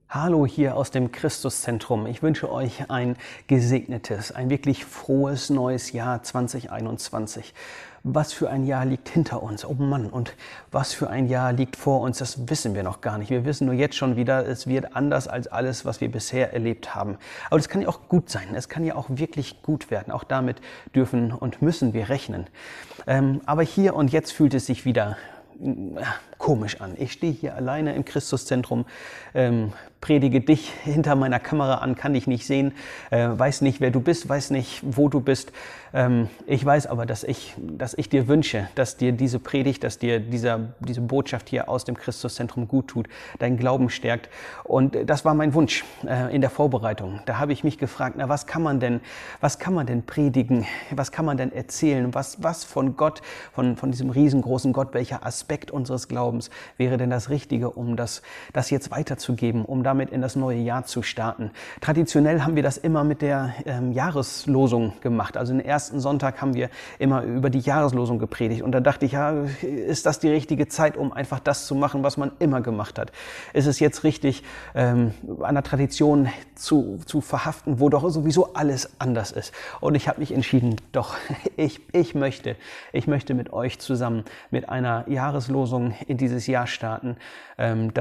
Hallo hier aus dem Christuszentrum. Ich wünsche euch ein gesegnetes, ein wirklich frohes neues Jahr 2021. Was für ein Jahr liegt hinter uns? Oh Mann, und was für ein Jahr liegt vor uns? Das wissen wir noch gar nicht. Wir wissen nur jetzt schon wieder, es wird anders als alles, was wir bisher erlebt haben. Aber das kann ja auch gut sein. Es kann ja auch wirklich gut werden. Auch damit dürfen und müssen wir rechnen. Aber hier und jetzt fühlt es sich wieder komisch an. Ich stehe hier alleine im Christuszentrum, predige dich hinter meiner Kamera an, kann dich nicht sehen, weiß nicht, wer du bist, weiß nicht, wo du bist. Ich weiß aber, dass ich dir wünsche, dass dir diese Predigt, dass dir diese Botschaft hier aus dem Christuszentrum gut tut, deinen Glauben stärkt. Und das war mein Wunsch in der Vorbereitung. Da habe ich mich gefragt, na, was kann man denn predigen? Was kann man denn erzählen? Was von Gott, von diesem riesengroßen Gott, welcher Aspekt unseres Glaubens wäre denn das Richtige, um das jetzt weiterzugeben, um damit in das neue Jahr zu starten? Traditionell haben wir das immer mit der Jahreslosung gemacht. Also den ersten Sonntag haben wir immer über die Jahreslosung gepredigt. Und da dachte ich, ja, ist das die richtige Zeit, um einfach das zu machen, was man immer gemacht hat? Ist es jetzt richtig, an der Tradition zu verhaften, wo doch sowieso alles anders ist? Und ich habe mich entschieden, doch, ich möchte mit euch zusammen mit einer Jahreslosung in dieses Jahr starten. Ein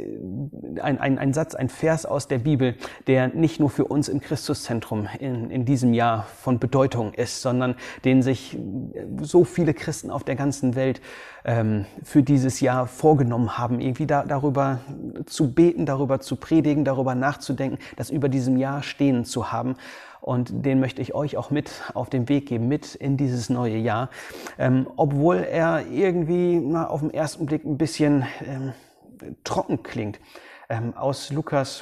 Satz, ein Vers aus der Bibel, der nicht nur für uns im Christuszentrum in diesem Jahr von Bedeutung ist, sondern den sich so viele Christen auf der ganzen Welt für dieses Jahr vorgenommen haben, irgendwie darüber zu beten, darüber zu predigen, darüber nachzudenken, das über diesem Jahr stehen zu haben. Und den möchte ich euch auch mit auf den Weg geben, mit in dieses neue Jahr. Obwohl er irgendwie auf den ersten Blick ein bisschen trocken klingt. Aus Lukas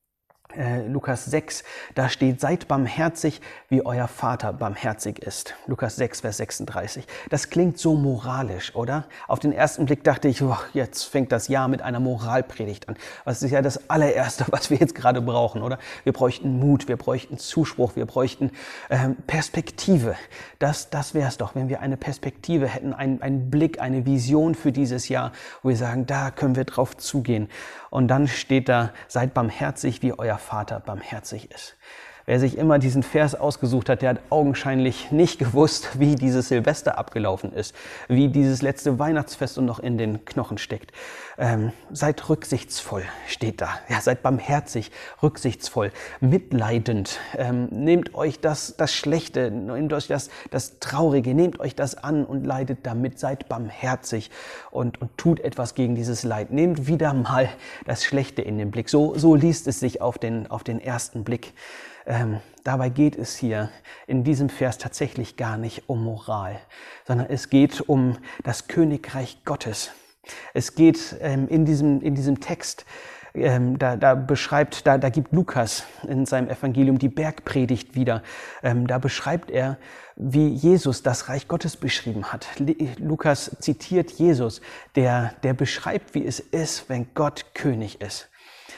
6, da steht, seid barmherzig, wie euer Vater barmherzig ist. Lukas 6, Vers 36. Das klingt so moralisch, oder? Auf den ersten Blick dachte ich, jetzt fängt das Jahr mit einer Moralpredigt an. Das ist ja das allererste, was wir jetzt gerade brauchen, oder? Wir bräuchten Mut, wir bräuchten Zuspruch, wir bräuchten Perspektive. Das wäre es doch, wenn wir eine Perspektive hätten, einen Blick, eine Vision für dieses Jahr, wo wir sagen, da können wir drauf zugehen. Und dann steht da, seid barmherzig, wie euer Vater barmherzig ist. Wer sich immer diesen Vers ausgesucht hat, der hat augenscheinlich nicht gewusst, wie dieses Silvester abgelaufen ist, wie dieses letzte Weihnachtsfest und noch in den Knochen steckt. Seid rücksichtsvoll, steht da. Ja, seid barmherzig, rücksichtsvoll, mitleidend. Nehmt euch das Schlechte, nehmt euch das Traurige, nehmt euch das an und leidet damit. Seid barmherzig und tut etwas gegen dieses Leid. Nehmt wieder mal das Schlechte in den Blick. So liest es sich auf den ersten Blick. Dabei geht es hier in diesem Vers tatsächlich gar nicht um Moral, sondern es geht um das Königreich Gottes. Es geht in diesem Text, da gibt Lukas in seinem Evangelium die Bergpredigt wieder. Da beschreibt er, wie Jesus das Reich Gottes beschrieben hat. Lukas zitiert Jesus, der beschreibt, wie es ist, wenn Gott König ist.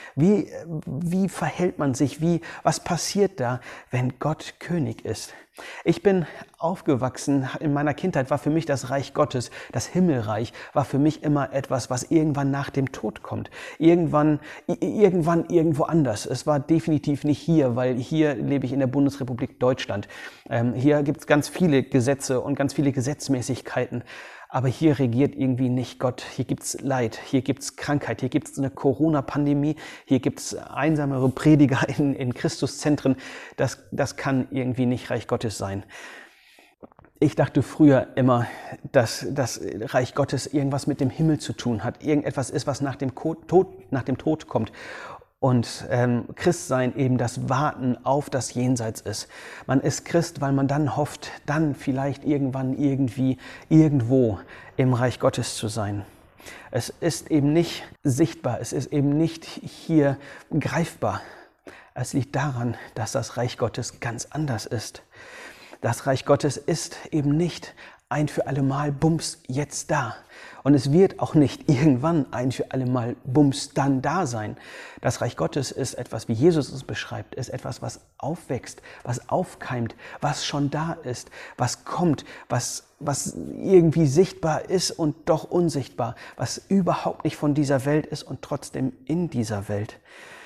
Wie verhält man sich? Was passiert da, wenn Gott König ist? Ich bin aufgewachsen, in meiner Kindheit war für mich das Reich Gottes, das Himmelreich, war für mich immer etwas, was irgendwann nach dem Tod kommt. Irgendwann irgendwo anders. Es war definitiv nicht hier, weil hier lebe ich in der Bundesrepublik Deutschland. Hier gibt es ganz viele Gesetze und ganz viele Gesetzmäßigkeiten. Aber hier regiert irgendwie nicht Gott. Hier gibt's Leid, hier gibt's Krankheit, hier gibt's eine Corona-Pandemie, hier gibt's einsamere Prediger in Christuszentren. Das kann irgendwie nicht Reich Gottes sein. Ich dachte früher immer, dass das Reich Gottes irgendwas mit dem Himmel zu tun hat. Irgendetwas ist, was nach dem Tod kommt. Und Christsein eben das Warten auf das Jenseits ist. Man ist Christ, weil man dann hofft, dann vielleicht irgendwann irgendwie irgendwo im Reich Gottes zu sein. Es ist eben nicht sichtbar, es ist eben nicht hier greifbar. Es liegt daran, dass das Reich Gottes ganz anders ist. Das Reich Gottes ist eben nicht ein für allemal Bums jetzt da. Und es wird auch nicht irgendwann ein für allemal Bums dann da sein. Das Reich Gottes ist etwas, wie Jesus es beschreibt, ist etwas, was aufwächst, was aufkeimt, was schon da ist, was kommt, was irgendwie sichtbar ist und doch unsichtbar, was überhaupt nicht von dieser Welt ist und trotzdem in dieser Welt.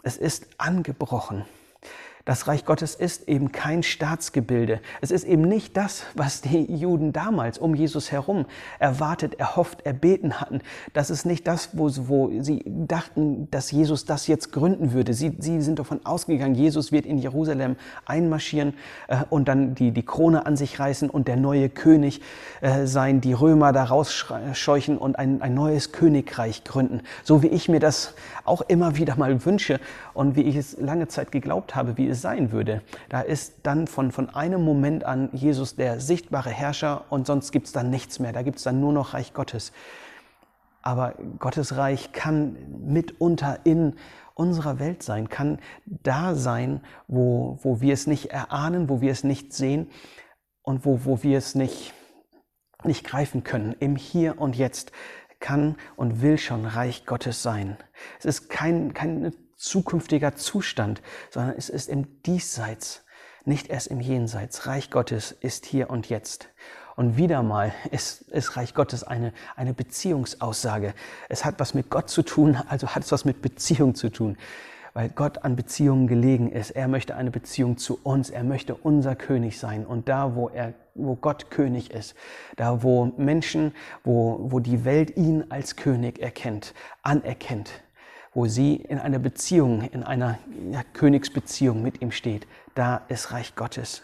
Es ist angebrochen. Das Reich Gottes ist eben kein Staatsgebilde. Es ist eben nicht das, was die Juden damals um Jesus herum erwartet, erhofft, erbeten hatten. Das ist nicht das, wo sie dachten, dass Jesus das jetzt gründen würde. Sie sind davon ausgegangen, Jesus wird in Jerusalem einmarschieren und dann die Krone an sich reißen und der neue König sein, die Römer da rausscheuchen und ein neues Königreich gründen. So wie ich mir das auch immer wieder mal wünsche und wie ich es lange Zeit geglaubt habe, wie es sein würde. Da ist dann von einem Moment an Jesus der sichtbare Herrscher und sonst gibt es dann nichts mehr. Da gibt es dann nur noch Reich Gottes. Aber Gottes Reich kann mitunter in unserer Welt sein, kann da sein, wo wir es nicht erahnen, wo wir es nicht sehen und wo wir es nicht greifen können. Im Hier und Jetzt kann und will schon Reich Gottes sein. Es ist kein zukünftiger Zustand, sondern es ist im Diesseits, nicht erst im Jenseits. Reich Gottes ist hier und jetzt. Und wieder mal ist Reich Gottes eine Beziehungsaussage. Es hat was mit Gott zu tun, also hat es was mit Beziehung zu tun, weil Gott an Beziehungen gelegen ist. Er möchte eine Beziehung zu uns, er möchte unser König sein. Und da, wo Gott König ist, da wo Menschen, wo die Welt ihn als König anerkennt, wo sie in einer Beziehung, in einer Königsbeziehung mit ihm steht, da ist Reich Gottes.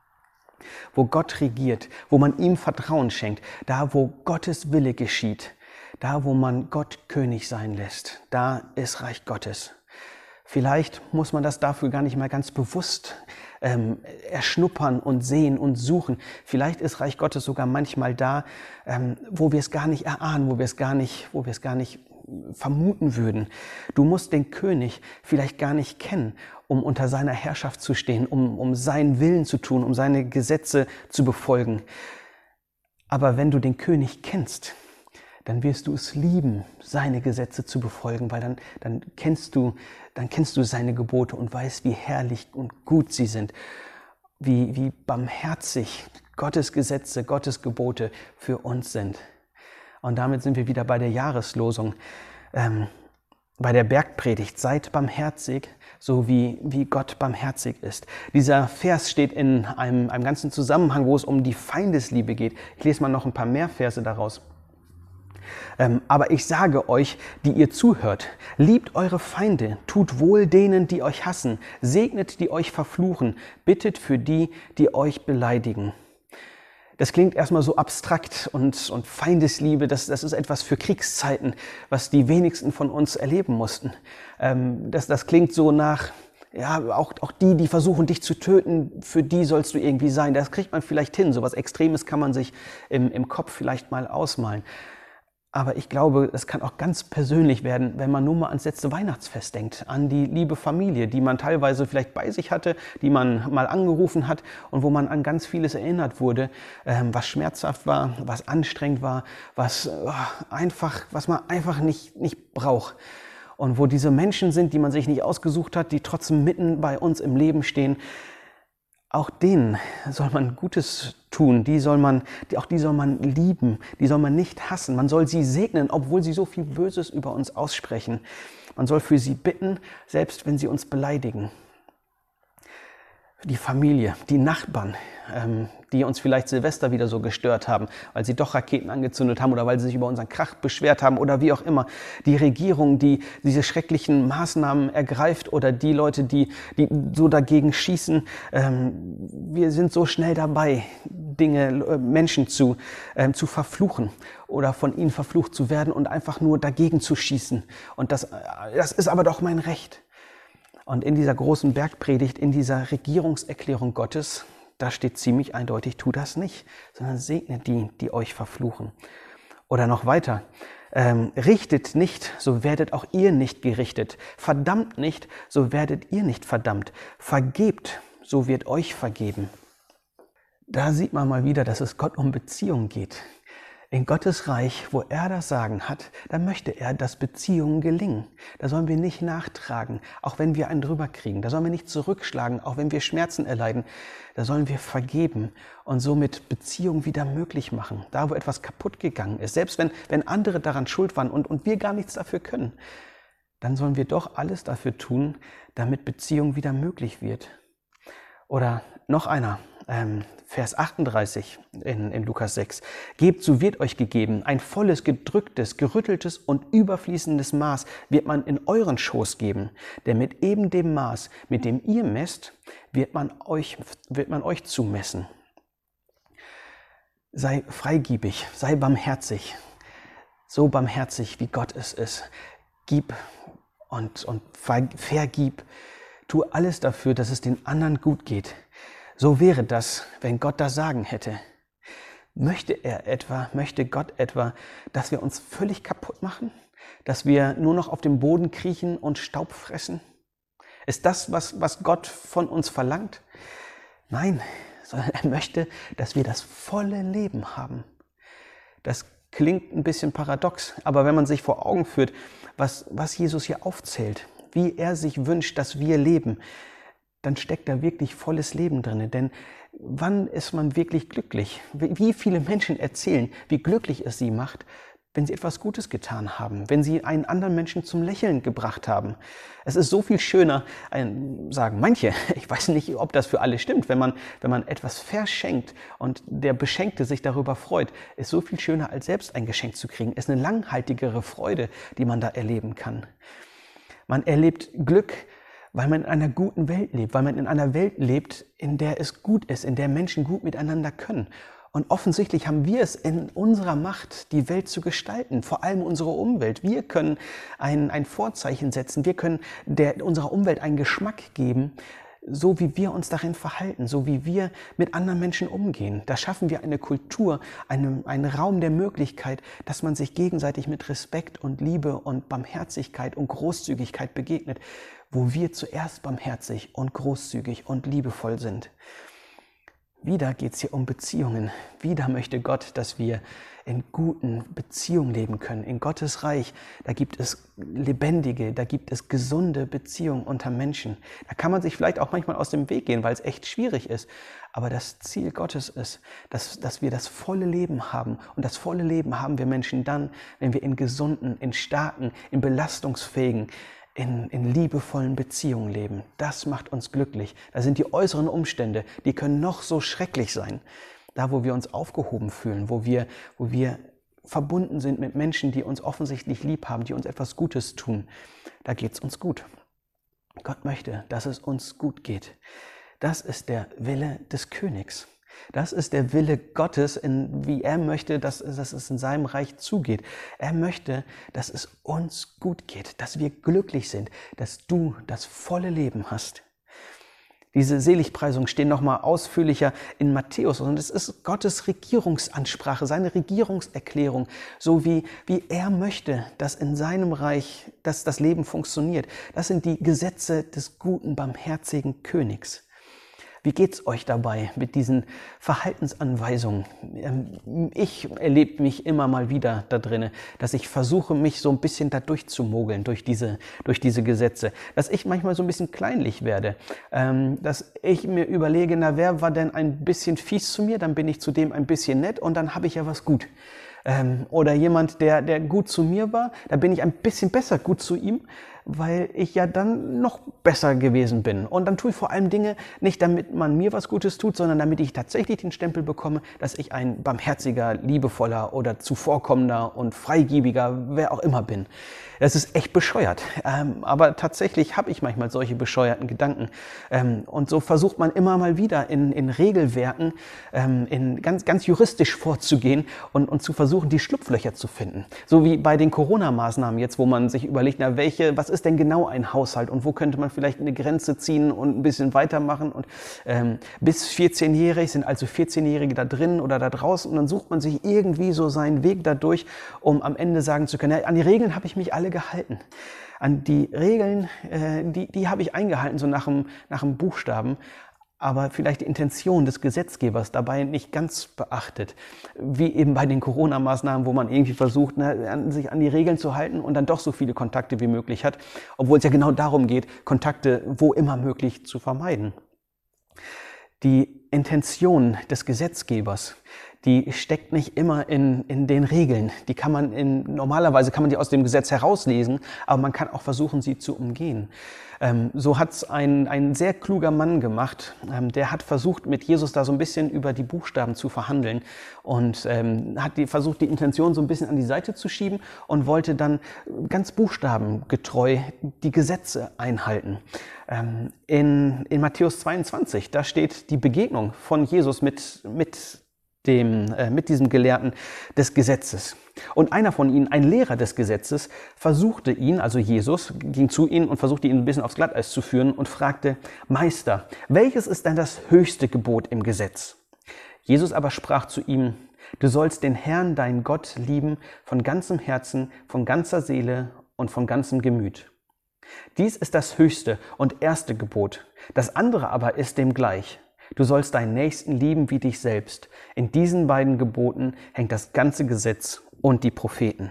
Wo Gott regiert, wo man ihm Vertrauen schenkt, da wo Gottes Wille geschieht, da wo man Gott König sein lässt, da ist Reich Gottes. Vielleicht muss man das dafür gar nicht mal ganz bewusst erschnuppern und sehen und suchen. Vielleicht ist Reich Gottes sogar manchmal da, wo wir es gar nicht erahnen, wo wir es gar nicht vermuten würden. Du musst den König vielleicht gar nicht kennen, um unter seiner Herrschaft zu stehen, um seinen Willen zu tun, um seine Gesetze zu befolgen. Aber wenn du den König kennst, dann wirst du es lieben, seine Gesetze zu befolgen, weil dann kennst du seine Gebote und weißt, wie herrlich und gut sie sind, wie barmherzig Gottes Gesetze, Gottes Gebote für uns sind. Und damit sind wir wieder bei der Jahreslosung, bei der Bergpredigt. Seid barmherzig, so wie Gott barmherzig ist. Dieser Vers steht in einem ganzen Zusammenhang, wo es um die Feindesliebe geht. Ich lese mal noch ein paar mehr Verse daraus. Aber ich sage euch, die ihr zuhört, liebt eure Feinde, tut wohl denen, die euch hassen, segnet, die euch verfluchen, bittet für die, die euch beleidigen. Das klingt erstmal so abstrakt und Feindesliebe, das ist etwas für Kriegszeiten, was die wenigsten von uns erleben mussten. Das klingt so nach, ja, auch die versuchen, dich zu töten, für die sollst du irgendwie sein. Das kriegt man vielleicht hin, so was Extremes kann man sich im Kopf vielleicht mal ausmalen. Aber ich glaube, es kann auch ganz persönlich werden, wenn man nur mal ans letzte Weihnachtsfest denkt, an die liebe Familie, die man teilweise vielleicht bei sich hatte, die man mal angerufen hat und wo man an ganz vieles erinnert wurde, was schmerzhaft war, was anstrengend war, was man einfach nicht braucht. Und wo diese Menschen sind, die man sich nicht ausgesucht hat, die trotzdem mitten bei uns im Leben stehen, auch denen soll man Gutes tun, die soll man lieben, die soll man nicht hassen. Man soll sie segnen, obwohl sie so viel Böses über uns aussprechen. Man soll für sie bitten, selbst wenn sie uns beleidigen. Die Familie, die Nachbarn, die uns vielleicht Silvester wieder so gestört haben, weil sie doch Raketen angezündet haben oder weil sie sich über unseren Krach beschwert haben oder wie auch immer. Die Regierung, die diese schrecklichen Maßnahmen ergreift oder die Leute, die so dagegen schießen. Wir sind so schnell dabei, Menschen zu verfluchen oder von ihnen verflucht zu werden und einfach nur dagegen zu schießen. Und das ist aber doch mein Recht. Und in dieser großen Bergpredigt, in dieser Regierungserklärung Gottes, da steht ziemlich eindeutig, tu das nicht, sondern segne die, die euch verfluchen. Oder noch weiter, richtet nicht, so werdet auch ihr nicht gerichtet. Verdammt nicht, so werdet ihr nicht verdammt. Vergebt, so wird euch vergeben. Da sieht man mal wieder, dass es Gott um Beziehung geht. In Gottes Reich, wo er das Sagen hat, da möchte er, dass Beziehungen gelingen. Da sollen wir nicht nachtragen, auch wenn wir einen drüber kriegen. Da sollen wir nicht zurückschlagen, auch wenn wir Schmerzen erleiden. Da sollen wir vergeben und somit Beziehungen wieder möglich machen. Da, wo etwas kaputt gegangen ist, selbst wenn andere daran schuld waren und wir gar nichts dafür können. dann sollen wir doch alles dafür tun, damit Beziehung wieder möglich wird. Oder noch einer, Vers 38 in Lukas 6. Gebt, so wird euch gegeben. Ein volles, gedrücktes, gerütteltes und überfließendes Maß wird man in euren Schoß geben. Denn mit eben dem Maß, mit dem ihr messt, wird man euch zumessen. Sei freigebig, sei barmherzig. So barmherzig, wie Gott es ist. Gib und vergib. Tu alles dafür, dass es den anderen gut geht. So wäre das, wenn Gott das Sagen hätte. Möchte Gott etwa, dass wir uns völlig kaputt machen? Dass wir nur noch auf dem Boden kriechen und Staub fressen? Ist das, was Gott von uns verlangt? Nein, sondern er möchte, dass wir das volle Leben haben. Das klingt ein bisschen paradox, aber wenn man sich vor Augen führt, was Jesus hier aufzählt, wie er sich wünscht, dass wir leben, dann steckt da wirklich volles Leben drin. Denn wann ist man wirklich glücklich? Wie viele Menschen erzählen, wie glücklich es sie macht, wenn sie etwas Gutes getan haben, wenn sie einen anderen Menschen zum Lächeln gebracht haben. Es ist so viel schöner, sagen manche, ich weiß nicht, ob das für alle stimmt, wenn man etwas verschenkt und der Beschenkte sich darüber freut, ist so viel schöner, als selbst ein Geschenk zu kriegen. Es ist eine langhaltigere Freude, die man da erleben kann. Man erlebt Glück, weil man in einer guten Welt lebt, weil man in einer Welt lebt, in der es gut ist, in der Menschen gut miteinander können. Und offensichtlich haben wir es in unserer Macht, die Welt zu gestalten, vor allem unsere Umwelt. Wir können ein Vorzeichen setzen, wir können unserer Umwelt einen Geschmack geben, so wie wir uns darin verhalten, so wie wir mit anderen Menschen umgehen. Da schaffen wir eine Kultur, einen Raum der Möglichkeit, dass man sich gegenseitig mit Respekt und Liebe und Barmherzigkeit und Großzügigkeit begegnet, wo wir zuerst barmherzig und großzügig und liebevoll sind. Wieder geht es hier um Beziehungen. Wieder möchte Gott, dass wir in guten Beziehungen leben können. In Gottes Reich, da gibt es lebendige, da gibt es gesunde Beziehungen unter Menschen. Da kann man sich vielleicht auch manchmal aus dem Weg gehen, weil es echt schwierig ist. Aber das Ziel Gottes ist, dass wir das volle Leben haben. Und das volle Leben haben wir Menschen dann, wenn wir in gesunden, in starken, in belastungsfähigen, in liebevollen Beziehungen leben. Das macht uns glücklich. Da sind die äußeren Umstände, die können noch so schrecklich sein. Da, wo wir uns aufgehoben fühlen, wo wir verbunden sind mit Menschen, die uns offensichtlich lieb haben, die uns etwas Gutes tun, da geht es uns gut. Gott möchte, dass es uns gut geht. Das ist der Wille des Königs. Das ist der Wille Gottes, wie er möchte, dass es in seinem Reich zugeht. Er möchte, dass es uns gut geht, dass wir glücklich sind, dass du das volle Leben hast. Diese Seligpreisungen stehen nochmal ausführlicher in Matthäus und es ist Gottes Regierungsansprache, seine Regierungserklärung, so wie er möchte, dass in seinem Reich das Leben funktioniert. Das sind die Gesetze des guten, barmherzigen Königs. Wie geht's euch dabei mit diesen Verhaltensanweisungen? Ich erlebe mich immer mal wieder da drin, dass ich versuche, mich so ein bisschen da durchzumogeln durch diese Gesetze. Dass ich manchmal so ein bisschen kleinlich werde. Dass ich mir überlege, na, wer war denn ein bisschen fies zu mir? Dann bin ich zu dem ein bisschen nett und dann habe ich ja was gut. Oder jemand, der gut zu mir war, da bin ich ein bisschen besser gut zu ihm, weil ich ja dann noch besser gewesen bin. Und dann tue ich vor allem Dinge nicht, damit man mir was Gutes tut, sondern damit ich tatsächlich den Stempel bekomme, dass ich ein barmherziger, liebevoller oder zuvorkommender und freigebiger, wer auch immer bin. Das ist echt bescheuert. Aber tatsächlich habe ich manchmal solche bescheuerten Gedanken. Und so versucht man immer mal wieder in Regelwerken ganz juristisch vorzugehen und zu versuchen, die Schlupflöcher zu finden. So wie bei den Corona-Maßnahmen jetzt, wo man sich überlegt, na, was ist denn genau ein Haushalt und wo könnte man vielleicht eine Grenze ziehen und ein bisschen weitermachen. Und bis 14-jährig sind also 14-Jährige da drin oder da draußen und dann sucht man sich irgendwie so seinen Weg dadurch, um am Ende sagen zu können, ja, an die Regeln habe ich mich alle gehalten. An die Regeln, die habe ich eingehalten, so nach dem Buchstaben, aber vielleicht die Intention des Gesetzgebers dabei nicht ganz beachtet. Wie eben bei den Corona-Maßnahmen, wo man irgendwie versucht, sich an die Regeln zu halten und dann doch so viele Kontakte wie möglich hat, obwohl es ja genau darum geht, Kontakte wo immer möglich zu vermeiden. Die Intention des Gesetzgebers, die steckt nicht immer in den Regeln. Normalerweise kann man die aus dem Gesetz herauslesen, aber man kann auch versuchen, sie zu umgehen. So hat es ein sehr kluger Mann gemacht. Der hat versucht, mit Jesus da so ein bisschen über die Buchstaben zu verhandeln und hat versucht, die Intention so ein bisschen an die Seite zu schieben und wollte dann ganz buchstabengetreu die Gesetze einhalten. In Matthäus 22, da steht die Begegnung von Jesus mit diesem Gelehrten des Gesetzes. Und einer von ihnen, ein Lehrer des Gesetzes, versuchte ihn, also Jesus, ging zu ihm und versuchte ihn ein bisschen aufs Glatteis zu führen und fragte: Meister, welches ist denn das höchste Gebot im Gesetz? Jesus aber sprach zu ihm: Du sollst den Herrn, deinen Gott, lieben von ganzem Herzen, von ganzer Seele und von ganzem Gemüt. Dies ist das höchste und erste Gebot. Das andere aber ist dem gleich. Du sollst deinen Nächsten lieben wie dich selbst. In diesen beiden Geboten hängt das ganze Gesetz und die Propheten.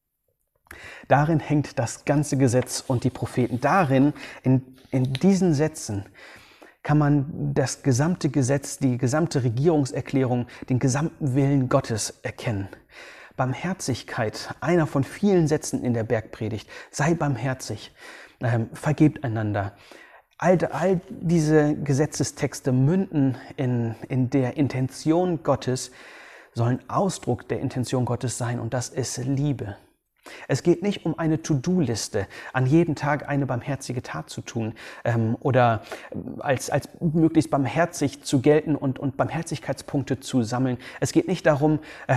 Darin hängt das ganze Gesetz und die Propheten. Darin, in diesen Sätzen, kann man das gesamte Gesetz, die gesamte Regierungserklärung, den gesamten Willen Gottes erkennen. Barmherzigkeit, einer von vielen Sätzen in der Bergpredigt. Sei barmherzig, vergebt einander. All diese Gesetzestexte münden in der Intention Gottes, sollen Ausdruck der Intention Gottes sein, und das ist Liebe. Es geht nicht um eine To-Do-Liste, an jedem Tag eine barmherzige Tat zu tun oder als möglichst barmherzig zu gelten und Barmherzigkeitspunkte zu sammeln. Es geht nicht darum,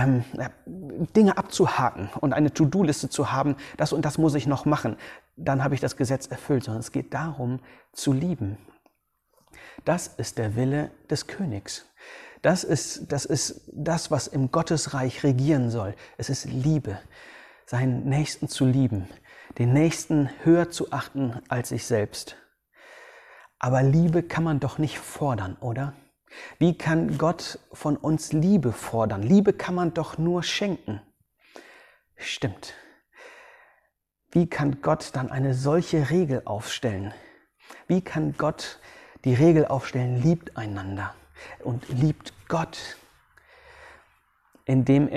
Dinge abzuhaken und eine To-Do-Liste zu haben, das und das muss ich noch machen, dann habe ich das Gesetz erfüllt, sondern es geht darum, zu lieben. Das ist der Wille des Königs. Das ist das, was im Gottesreich regieren soll. Es ist Liebe. Seinen Nächsten zu lieben, den Nächsten höher zu achten als sich selbst. Aber Liebe kann man doch nicht fordern, oder? Wie kann Gott von uns Liebe fordern? Liebe kann man doch nur schenken. Stimmt. Wie kann Gott dann eine solche Regel aufstellen? Wie kann Gott die Regel aufstellen, liebt einander und liebt Gott, indem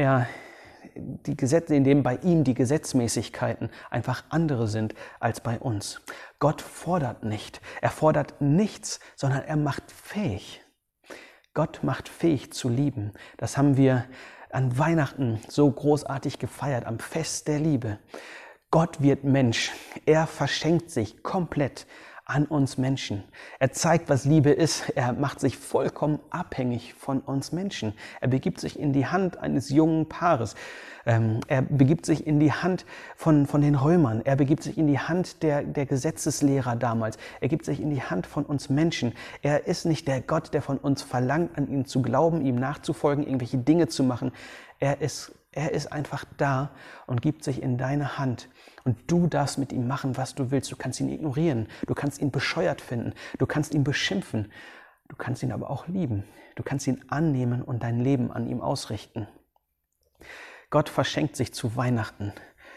bei ihm die Gesetzmäßigkeiten einfach andere sind als bei uns. Gott fordert nicht. Er fordert nichts, sondern er macht fähig. Gott macht fähig zu lieben. Das haben wir an Weihnachten so großartig gefeiert, am Fest der Liebe. Gott wird Mensch. Er verschenkt sich komplett an uns Menschen. Er zeigt, was Liebe ist. Er macht sich vollkommen abhängig von uns Menschen. Er begibt sich in die Hand eines jungen Paares. Er begibt sich in die Hand von den Römern. Er begibt sich in die Hand der Gesetzeslehrer damals. Er gibt sich in die Hand von uns Menschen. Er ist nicht der Gott, der von uns verlangt, an ihn zu glauben, ihm nachzufolgen, irgendwelche Dinge zu machen. Er ist einfach da und gibt sich in deine Hand. Und du darfst mit ihm machen, was du willst. Du kannst ihn ignorieren. Du kannst ihn bescheuert finden. Du kannst ihn beschimpfen. Du kannst ihn aber auch lieben. Du kannst ihn annehmen und dein Leben an ihm ausrichten. Gott verschenkt sich zu Weihnachten.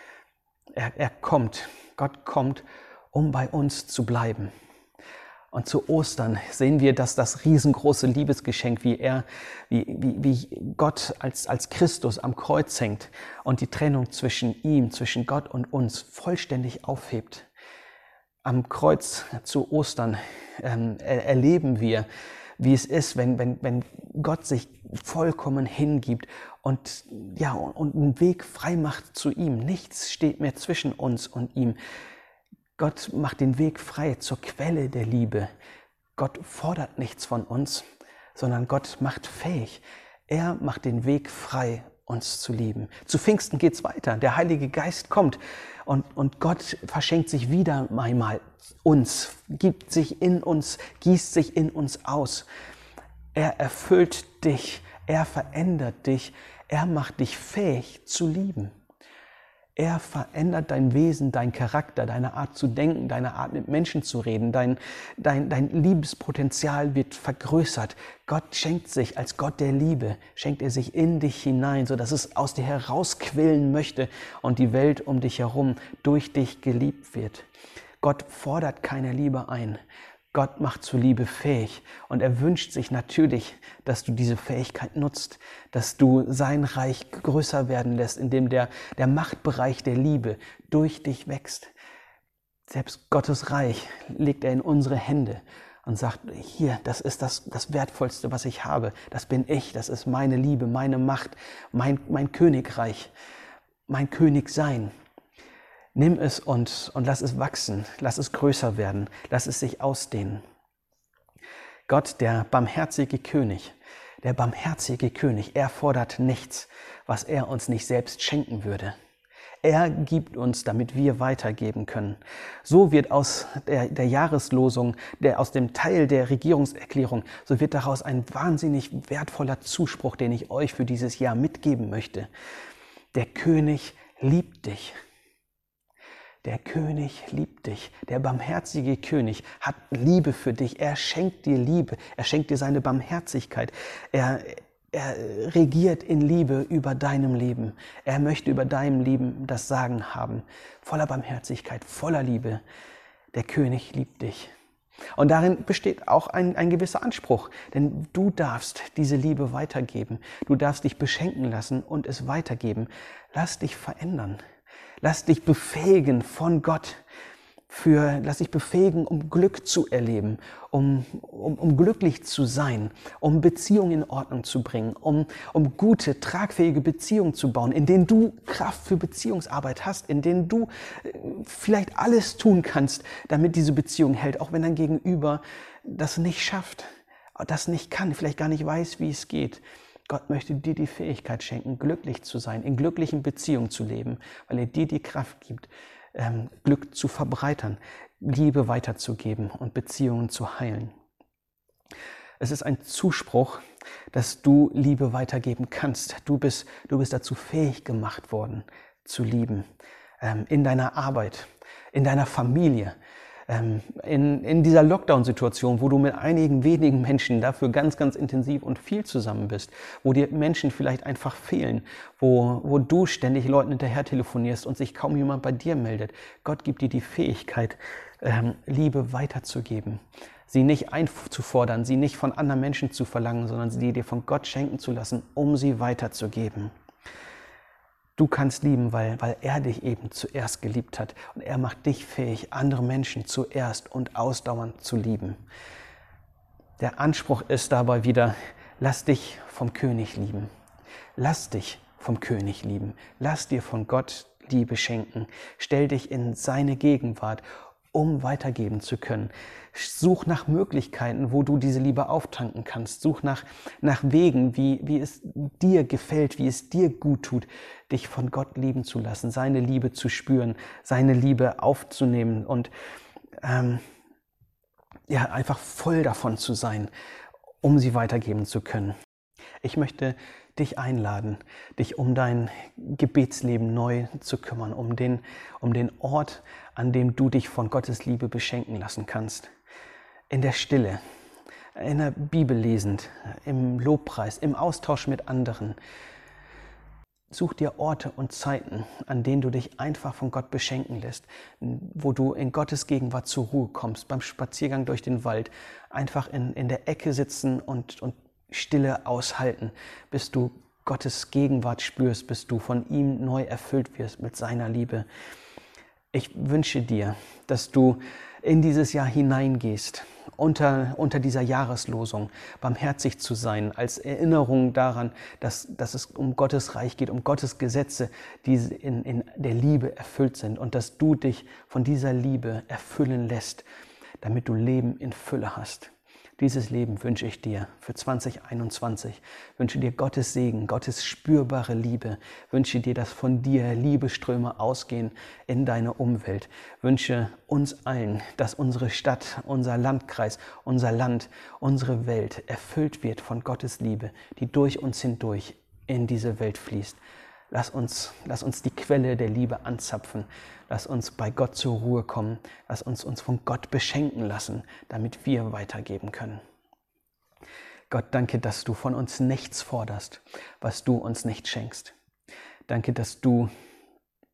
Gott kommt, um bei uns zu bleiben. Und zu Ostern sehen wir, dass das riesengroße Liebesgeschenk, wie Gott als Christus am Kreuz hängt und die Trennung zwischen ihm, zwischen Gott und uns vollständig aufhebt. Am Kreuz zu Ostern erleben wir, wie es ist, wenn Gott sich vollkommen hingibt und einen Weg frei macht zu ihm. Nichts steht mehr zwischen uns und ihm. Gott macht den Weg frei zur Quelle der Liebe. Gott fordert nichts von uns, sondern Gott macht fähig. Er macht den Weg frei, uns zu lieben. Zu Pfingsten geht's weiter. Der Heilige Geist kommt und Gott verschenkt sich wieder einmal uns, gibt sich in uns, gießt sich in uns aus. Er erfüllt dich, er verändert dich, er macht dich fähig zu lieben. Er verändert dein Wesen, dein Charakter, deine Art zu denken, deine Art mit Menschen zu reden. Dein Liebespotenzial wird vergrößert. Gott schenkt sich als Gott der Liebe, schenkt er sich in dich hinein, sodass es aus dir herausquillen möchte und die Welt um dich herum durch dich geliebt wird. Gott fordert keine Liebe ein. Gott macht zur Liebe fähig und er wünscht sich natürlich, dass du diese Fähigkeit nutzt, dass du sein Reich größer werden lässt, indem der Machtbereich der Liebe durch dich wächst. Selbst Gottes Reich legt er in unsere Hände und sagt, hier, das ist das Wertvollste, was ich habe. Das bin ich, das ist meine Liebe, meine Macht, mein Königreich, mein Königsein. Nimm es und lass es wachsen, lass es größer werden, lass es sich ausdehnen. Gott, der barmherzige König, er fordert nichts, was er uns nicht selbst schenken würde. Er gibt uns, damit wir weitergeben können. So wird aus der Jahreslosung, aus dem Teil der Regierungserklärung, so wird daraus ein wahnsinnig wertvoller Zuspruch, den ich euch für dieses Jahr mitgeben möchte. Der König liebt dich. Der König liebt dich. Der barmherzige König hat Liebe für dich. Er schenkt dir Liebe. Er schenkt dir seine Barmherzigkeit. Er regiert in Liebe über deinem Leben. Er möchte über deinem Leben das Sagen haben. Voller Barmherzigkeit, voller Liebe. Der König liebt dich. Und darin besteht auch ein gewisser Anspruch, denn du darfst diese Liebe weitergeben. Du darfst dich beschenken lassen und es weitergeben. Lass dich verändern. Lass dich befähigen von Gott. Lass dich befähigen, um Glück zu erleben, um glücklich zu sein, um Beziehungen in Ordnung zu bringen, um gute, tragfähige Beziehungen zu bauen, in denen du Kraft für Beziehungsarbeit hast, in denen du vielleicht alles tun kannst, damit diese Beziehung hält, auch wenn dein Gegenüber das nicht schafft, das nicht kann, vielleicht gar nicht weiß, wie es geht. Gott möchte dir die Fähigkeit schenken, glücklich zu sein, in glücklichen Beziehungen zu leben, weil er dir die Kraft gibt, Glück zu verbreitern, Liebe weiterzugeben und Beziehungen zu heilen. Es ist ein Zuspruch, dass du Liebe weitergeben kannst. Du bist dazu fähig gemacht worden, zu lieben. In deiner Arbeit, in deiner Familie, in dieser Lockdown-Situation, wo du mit einigen wenigen Menschen dafür ganz, ganz intensiv und viel zusammen bist, wo dir Menschen vielleicht einfach fehlen, wo du ständig Leuten hinterher telefonierst und sich kaum jemand bei dir meldet. Gott gibt dir die Fähigkeit, Liebe weiterzugeben, sie nicht einzufordern, sie nicht von anderen Menschen zu verlangen, sondern sie dir von Gott schenken zu lassen, um sie weiterzugeben. Du kannst lieben, weil er dich eben zuerst geliebt hat. Und er macht dich fähig, andere Menschen zuerst und ausdauernd zu lieben. Der Anspruch ist dabei wieder, lass dich vom König lieben. Lass dich vom König lieben. Lass dir von Gott Liebe schenken. Stell dich in seine Gegenwart, um weitergeben zu können. Such nach Möglichkeiten, wo du diese Liebe auftanken kannst. Such nach Wegen, wie es dir gefällt, wie es dir gut tut, dich von Gott lieben zu lassen, seine Liebe zu spüren, seine Liebe aufzunehmen und einfach voll davon zu sein, um sie weitergeben zu können. Ich möchte dich einladen, dich um dein Gebetsleben neu zu kümmern, um den Ort, an dem du dich von Gottes Liebe beschenken lassen kannst. In der Stille, in der Bibel lesend, im Lobpreis, im Austausch mit anderen. Such dir Orte und Zeiten, an denen du dich einfach von Gott beschenken lässt, wo du in Gottes Gegenwart zur Ruhe kommst, beim Spaziergang durch den Wald, einfach in der Ecke sitzen und Stille aushalten, bis du Gottes Gegenwart spürst, bis du von ihm neu erfüllt wirst mit seiner Liebe. Ich wünsche dir, dass du in dieses Jahr hineingehst, unter dieser Jahreslosung, barmherzig zu sein, als Erinnerung daran, dass es um Gottes Reich geht, um Gottes Gesetze, die in der Liebe erfüllt sind und dass du dich von dieser Liebe erfüllen lässt, damit du Leben in Fülle hast. Dieses Leben wünsche ich dir für 2021. Ich wünsche dir Gottes Segen, Gottes spürbare Liebe. Ich wünsche dir, dass von dir Liebeströme ausgehen in deine Umwelt. Ich wünsche uns allen, dass unsere Stadt, unser Landkreis, unser Land, unsere Welt erfüllt wird von Gottes Liebe, die durch uns hindurch in diese Welt fließt. Lass uns die Quelle der Liebe anzapfen. Lass uns bei Gott zur Ruhe kommen. Lass uns von Gott beschenken lassen, damit wir weitergeben können. Gott, danke, dass du von uns nichts forderst, was du uns nicht schenkst. Danke, dass du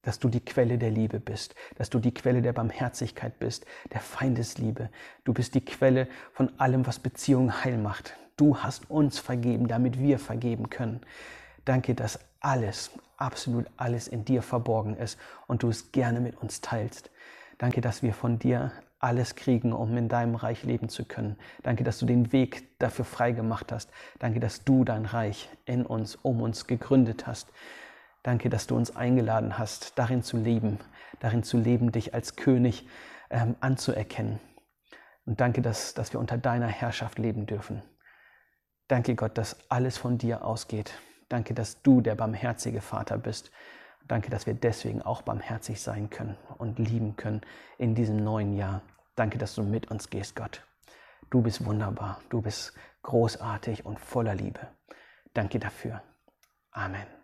dass du die Quelle der Liebe bist, dass du die Quelle der Barmherzigkeit bist, der Feindesliebe. Du bist die Quelle von allem, was Beziehungen heil macht. Du hast uns vergeben, damit wir vergeben können. Danke, dass alles, absolut alles in dir verborgen ist und du es gerne mit uns teilst. Danke, dass wir von dir alles kriegen, um in deinem Reich leben zu können. Danke, dass du den Weg dafür frei gemacht hast. Danke, dass du dein Reich in uns, um uns gegründet hast. Danke, dass du uns eingeladen hast, darin zu leben, dich als König anzuerkennen. Und danke, dass wir unter deiner Herrschaft leben dürfen. Danke, Gott, dass alles von dir ausgeht. Danke, dass du der barmherzige Vater bist. Danke, dass wir deswegen auch barmherzig sein können und lieben können in diesem neuen Jahr. Danke, dass du mit uns gehst, Gott. Du bist wunderbar, du bist großartig und voller Liebe. Danke dafür. Amen.